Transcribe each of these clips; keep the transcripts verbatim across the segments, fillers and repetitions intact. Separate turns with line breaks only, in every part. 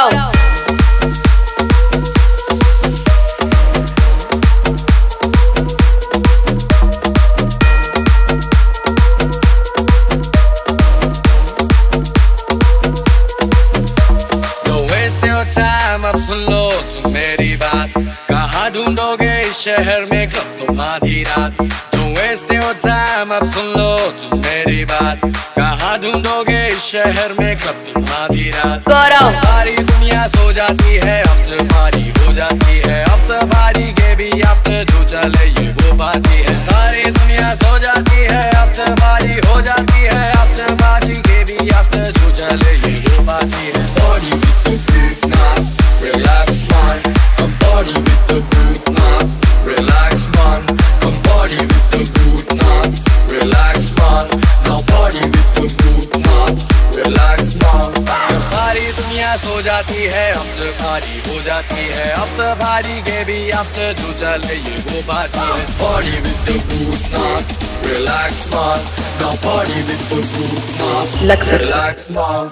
गौरव
अब सुन लो तुम मेरी बात, कहाँ ढूंढोगे इस शहर में क्लब तुम आधी रात। Don't waste your time, अब सुन लो तुम मेरी बात, कहाँ ढूंढोगे इस शहर में क्लब तुम आधी रात।
गौरव
सारी दुनिया सो जाती है, आफ्टर पार्टी हो जाती है, आफ्टर पार्टी के भी आफ्टर जो चले ये वो पार्टी है। सारी दुनिया सो जाती है, आफ्टर पार्टी हो जाती है, आफ्टर पार्टी के भी आफ्टर जो चले ये वो पार्टी है। Party with the group now, relax man, come party with the group now, relax man, come party with the group now, relax man, now party with the group now, relax man। जब सारी दुनिया सो जाती है, after party हो जाती है, after party के भी आफ्टर जो चले ये वो पार्टी है। Party with the group now, relax man, now party with the group now,
Luxor.
relax man।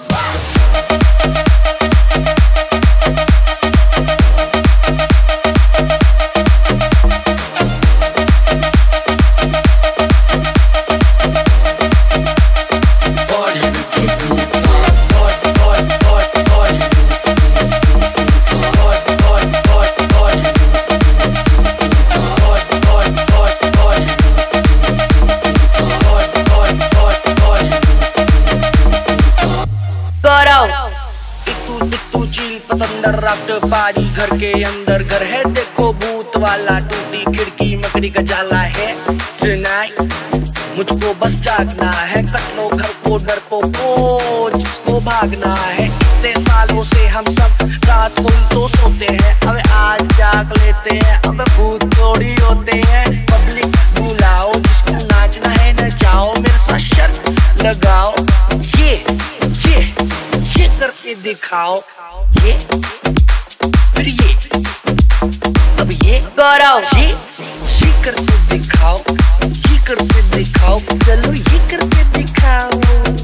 Bittu चील पतंदर राफ्टर पारी घर के अंदर घर है, देखो भूत वाला टूटी खिड़की मकड़ी का जाला है। Tonight मुझको बस जागना है, कट लो घर को डर को जिसको भागना है। इतने सालों से हम सब रात को तो सोते हैं, अब आज जाग लेते हैं, अब भूत थोड़ी होते हैं। पब्लिक बुलाओ जिसको नाचना है नचाओ, मेरे साथ शर्त लगाओ, ये ये ये करके दिखाओ, ये फिर ये अब ये गौरव ये ये करके दिखाओ, ये करके दिखाओ, चलो ये करके दिखाओ।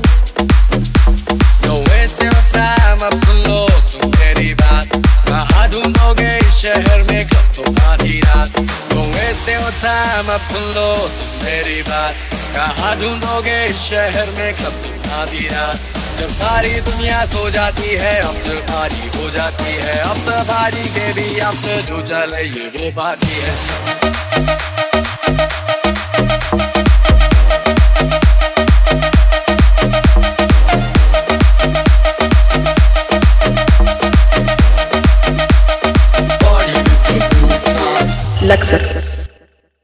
Don't waste your time, अब सुन लो तुम मेरी बात, कहाँ ढूंढोगे इस शहर में क्लब तुम आधी रात। Don't waste your time, अब सुन लो तुम मेरी बात, कहाँ ढूंढोगे इस शहर में क्लब तुम आधी रात। जब सारी दुनिया सो जाती है, आफ्टर पार्टी हो जाती है, आफ्टर पार्टी के भी आफ्टर जो चले ये वो पार्टी है।
Luxor.